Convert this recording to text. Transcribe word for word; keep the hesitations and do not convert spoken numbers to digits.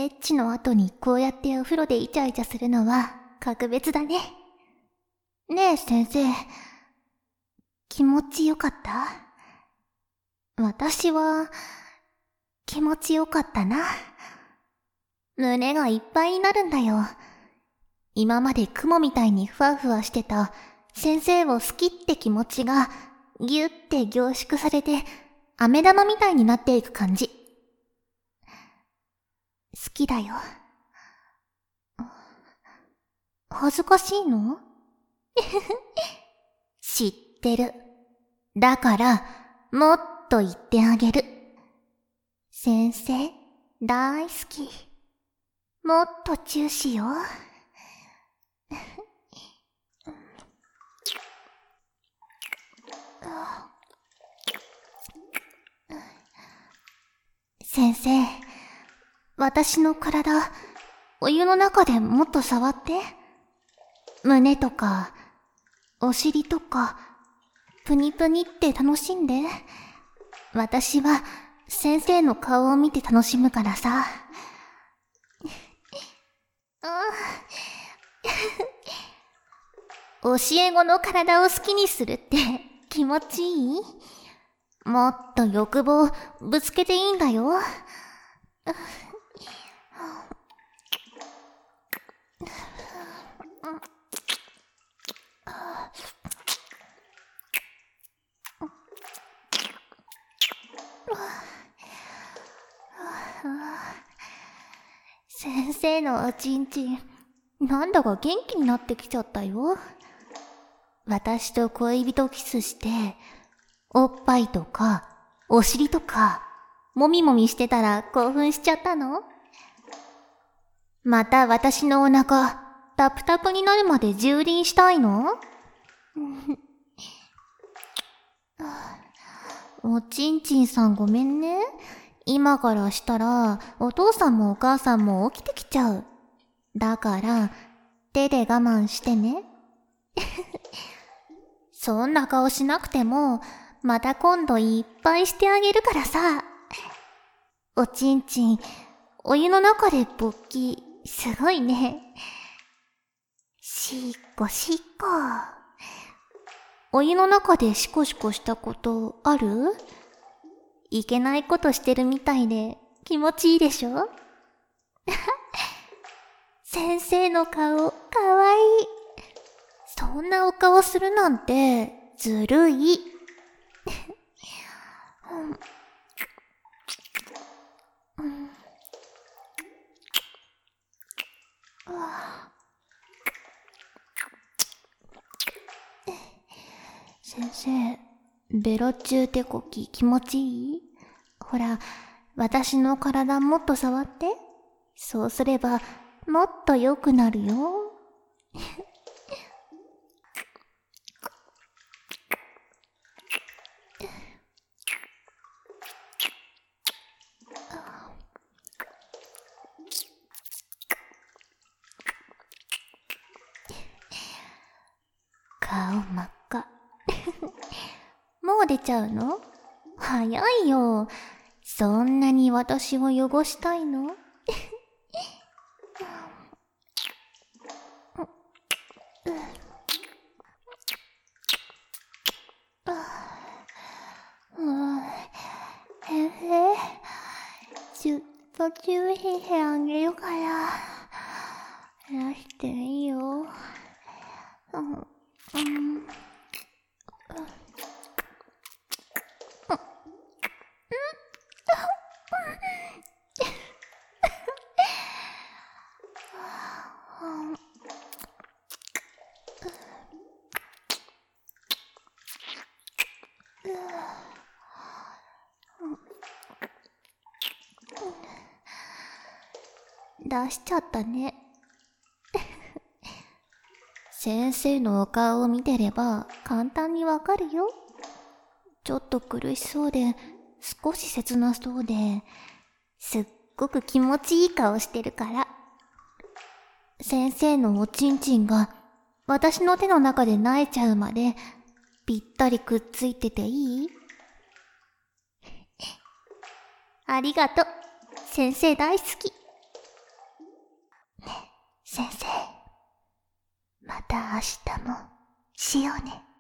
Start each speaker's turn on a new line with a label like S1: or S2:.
S1: エッチの後にこうやってお風呂でイチャイチャするのは格別だね。ねえ先生、気持ちよかった？私は、気持ちよかったな。胸がいっぱいになるんだよ。今まで雲みたいにふわふわしてた先生を好きって気持ちがぎゅって凝縮されて飴玉みたいになっていく感じ。好きだよ。恥ずかしいの？知ってる。だから、もっと言ってあげる。先生、大好き。もっとチューしよう。先生、私の体、お湯の中でもっと触って。胸とか、お尻とか、プニプニって楽しんで。私は先生の顔を見て楽しむからさ。教え子の体を好きにするって気持ちいい？もっと欲望ぶつけていいんだよ。先生のおちんちん、なんだか元気になってきちゃったよ。私と恋人キスして、おっぱいとか、お尻とか、もみもみしてたら興奮しちゃったの？また私のお腹、タプタプになるまで蹂躙したいの？おちんちんさんごめんね。今からしたら、お父さんもお母さんも起きてきちゃう。だから、手で我慢してね。そんな顔しなくても、また今度いっぱいしてあげるからさ。おちんちん、お湯の中で勃起、すごいね。しっこしっこ。お湯の中でシコシコしたことある？いけないことしてるみたいで気持ちいいでしょ？先生の顔、かわいい。そんなお顔するなんて、ずるい。先生、ベロ中手こき気持ちいい？ほら、私の体もっと触って。そうすれば、もっと良くなるよ。顔真っ赤。もう出ちゃうの？早いよ。そんなに私を汚したいの？先生、ちょっと注意してあげるから、出していいよ。うん、うん。出しちゃったね。先生のお顔を見てれば簡単にわかるよ。ちょっと苦しそうで、少し切なそうで、すっごく気持ちいい顔してるから。先生のおちんちんが私の手の中で萎えちゃうまでぴったりくっついてていい？ありがとう。先生大好き。 明日もしようね。